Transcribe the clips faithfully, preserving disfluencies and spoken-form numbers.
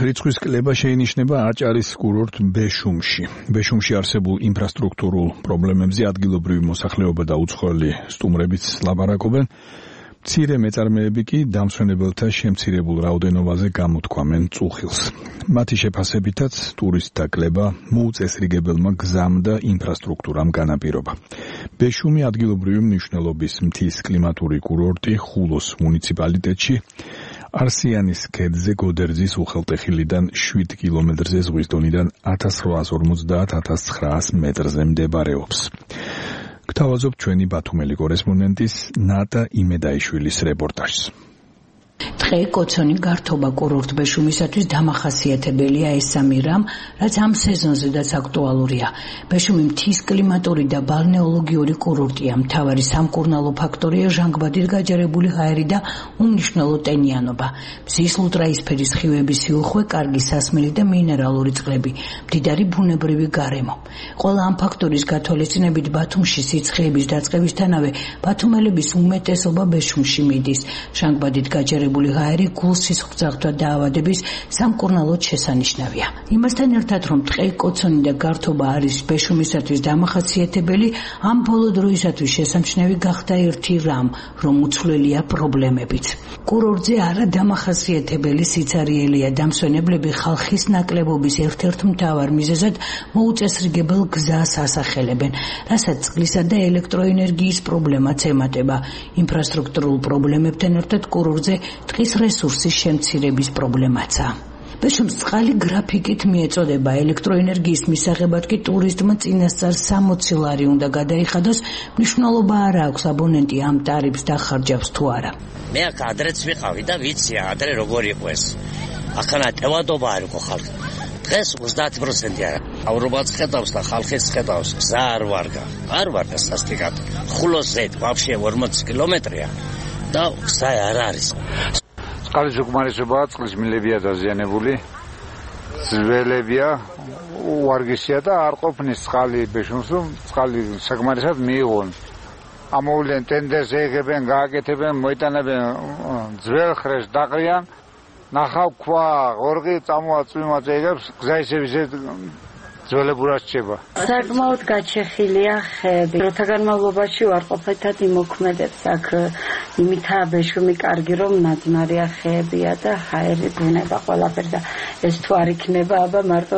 რიცხვის კლება შეინიშნება აჭარის კურორტ ბეშუმში. ბეშუმში არსებულ ინფრასტრუქტურულ პრობლემებზე ადგილობრივი მოსახლეობა და უცხოელი სტუმრებიც ლაპარაკობენ. მცირე მეწარმეები კი დამსვენებელთა შემცირებულ რაოდენობაზე გამოთქვამენ წუხილს. მათი შეფასებითაც ტურისტთა კლება მოუწესრიგებელმა გზამ და ინფრასტრუქტურამ განაპირობა. ბეშუმი ადგილობრივი მნიშვნელობის მთის კლიმატური კურორტი ხულოს მუნიციპალიტეტში არსიანის ქედზე გოდერძის უხელტეხილიდან შვიდ კილომეტრზე ზღვის დონიდან ათას რვაას ორმოცდაათ ათას ცხრაას მეტრზე მდებარეობს. გთავაზობ ჩვენი ბათუმელი კორესპონდენტის ნატა იმედაიშვილის რეპორტაჟს. დღე კოცონი გართობა კურორტ ბეშუმისათვის დამახასიათებელია ეს სამი რამ, რაც ამ სეზონზედაც აქტუალურია. ბეშუმი მთის კლიმატური და ბალნეოლოგიური კურორტია. მთავარი სამკურნალო ფაქტორია ჟანგბადით გაჯერებული ჰაერი და უმნიშვნელო ტენიანობა. მზის ლუტრაისფერი სხივების სიუხვე, კარგი სასმელი და მინერალური წყლები, მდიდარი ბუნებრივი გარემო. ყველა ამ ფაქტორის გათვალისწინებით ბათუმში სიცხეების დაწყებისთანავე ბათუმელების უმეტესობა ბეშუმში მიდის. ჟანგბადით გაჯერებული ჰაერი გულს სისხლძარღვთა დაავადების სამკურნალოდ შესანიშნავია. იმასთან ერთად, რომ ტყე, კოცონი და გართობა არის ბეშუმისათვის დამახასიათებელი, ამ ბოლო დროისათვის შესამჩნევი გახდა ერთი რამ, რომ უცვლელია პრობლემებიც. კურორტზე არა დამახასიათებელი სიცარიელია დამსვენებლები ხალხის ნაკლებობის ერთ-ერთ მთავარ მიზეზად მოუწესრიგებელ გზას ასახელებენ, რასაც წყლისა და ელექტროენერგიის პრობლემაც ემატება. ინფრასტრუქტურულ პრობლემებთან ერთად კურორტზე ტყის რესურსის შემცირების პრობლემაცაა. ბეშუმს წყალი გრაფიკით მიეწოდება. ელექტროენერგიის მისაღებად კი ტურისტმა წინასწარ სამოცი ლარი უნდა გადაიხადოს. მნიშვნელობა არ აქვს აბონენტი ამ ტარიფს დახარჯავს თუ არა. მე აქ ადრეც ვიყავი და ვიცი ადრე როგორ იყო ეს. ახლა ტევადობა არ იყო ხალხი. დღეს ოცდაათი პროცენტი არა. აურობაც ხედავს და ხალხიც ხედავს. გზა არ ვარგა. არ ვარგა სასტიკად. ხულოსზე ვაფშე ორმოცი კილომეტრია და გზა არ არის. წყლის უკმარისობაა, წყლის მილებია დაზიანებული, ძველებია, უარგისია და არ ყოფნის წყალი ბეშუმს, რომ წყალი საკმარისად მიიღონ. ამოვლენ ტენდერს ეღებენ, გააკეთებენ, მოიტანებენ ძველ ხრეს დაყრიან, ნახავ ქვა, ღორღი წამოაწვიმაც ეგებს, გზა ისევ ისე ძველებურად რჩება. საკმაოდ გაჩეხილია ხეები. დროთა განმავლობაში უარყოფითად იმოქმედებს აქ იმითაა ბეშუმი კარგი, რომ ნაძვნარია ხეებია და ჰაერი ბუნება ყველაფერი და ეს თუ არ იქნება, აბა მარტო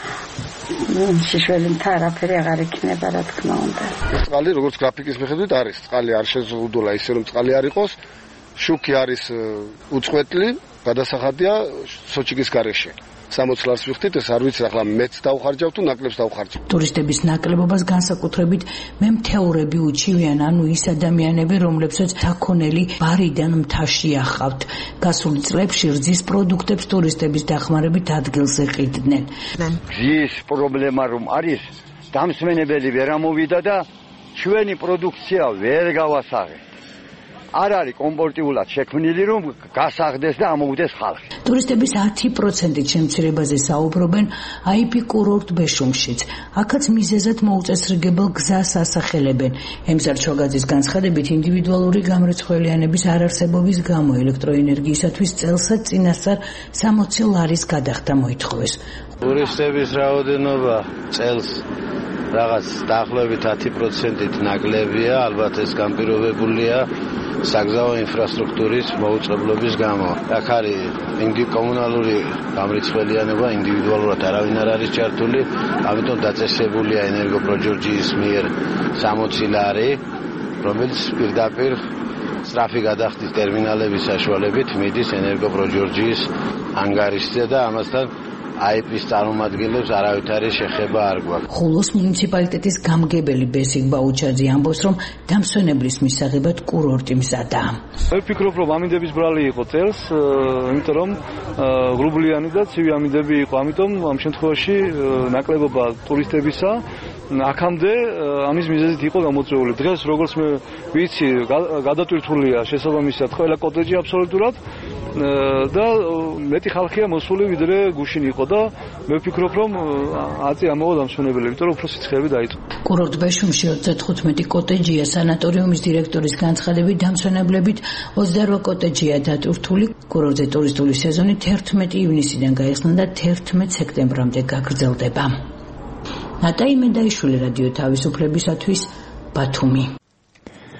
შიშველი მთა არაფერი აღარ იქნება, რა თქმა უნდა. წყალი როგორც გრაფიკის მიხედვით არის, წყალი არ შეზღუდულა ისე რომ წყალი არ იყოს, შუქი არის უწყვეტლი, გადასახადია სოჩიკის გარეშე. სამოცი ლარს ვიხდით, ეს არ ვიცი, ახლა მეც დავხარჯავ თუ ნაკლებს დავხარჯავ. ტურისტების ნაკლებობას განსაკუთრებით მემთეურები უჩივიან, ანუ ის ადამიანები, რომლებსაც საქონელი ბარიდან მთაში ახავთ. გასულ წლებში რძის პროდუქტებს ტურისტების დახმარებით ადგილზე ყიდდნენ. რძის პრობლემა რომ არის, დამსვენებელი ვერ ამოვიდა და ჩვენი პროდუქცია ვერ გავასაღე. არ არის კომპორტიულად შექმნილი, რომ გასაღდეს და ამოვიდეს ხალხი. ტურისტების ათი პროცენტით შემცირებაზე საუბრობენ აი პი კურორტ ბეშუმშიც. აქაც მიზეზად მოუწესრიგებელ გზას ასახელებენ. ემზარ ჩოგაძის განცხადებით, ინდივიდუალური გამრეცხველიანების არარსებობის გამო ელექტროენერგიისათვის წელსაც წინასწარ სამოცი ლარის გადახდა მოითხოვეს. ტურისტების რაოდენობა წელს რაღაც დაახლოებით ათი პროცენტით ნაკლებია, ალბათ ეს განპირობებულია საგზაო ინფრასტრუქტურის მოუწყებლობის გამო. აქ არის ინდი კომუნალური გამრიცხველიანობა, ინდივიდუალურად არავინ არ არის ჩართული, ამიტომ დაწესებულია ენერგოპროჯორჯიის მიერ სამოცი ლარი, რომელიც პირდაპირ სწრაფი გადახდის ტერმინალების საშუალებით მიდის ენერგოპროჯორჯიის ანგარიშზე და ამასთან აი პის წარმომადგენლებს არავითარი შეხება არ გვაქვს. ხულოს მუნიციპალიტეტის გამგებელი ბესიკ ბაუჩაძე ამბობს, რომ დამსვენებლის მისაღებად კურორტი მზადაა. მე ვფიქრობ, რომ ამინდების ბრალი იყო წელს, იმიტომ რომ ღრუბლიანი და ცივი ამინდები იყო, ამიტომ ამ შემთხვევაში ნაკლებობა ტურისტებისა აქამდე ამის მიზეზით იყო გამოწვეული. დღეს როგორც მე ვიცი, გადატვირთულია შესაბამისად ყველა კოტეჯი აბსოლუტურად და მეტი ხალხია მოსული ვიდრე გუშინ იყო და მე ვფიქრობ რომ აწი ამავა დამსვენებელი, იმიტომ რომ უფრო სიცხეები დაიწყო. კურორტ ბეშუმში ოცდათხუთმეტი კოტეჯია, სანატორიუმის დირექტორის განცხადებით დამსვენებლებით ოცდაორ კოტეჯია დატვირთული. კურორტზე ტურისტული სეზონი თერთმეტი ივნისიდან გაიხსნა და თერთმეტ სექტემბრამდე გაგრძელდება. ნატაი მედაიშვილი, რადიო თავისუფლებისათვის, ბათუმი.